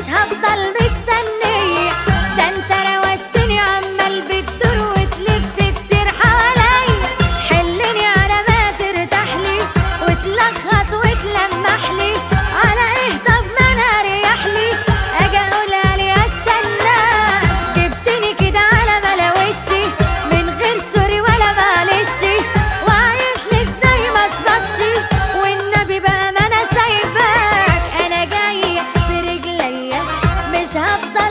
هفضل مستنية، ده انت روشتني عمال بتدور وتلف كتير حواليا. حلني على ما ترتاحلي وتلخص وتلمحلي، على ايه طب ما انا اريحلي اجي اقولها لي استناك. جبتني كده على ملا وشي من غير سوري ولا معلش، وعايزني ازاي ما اشبطش والنبي بقى ما انا سايباك. انا جاية برجليا مش هفضل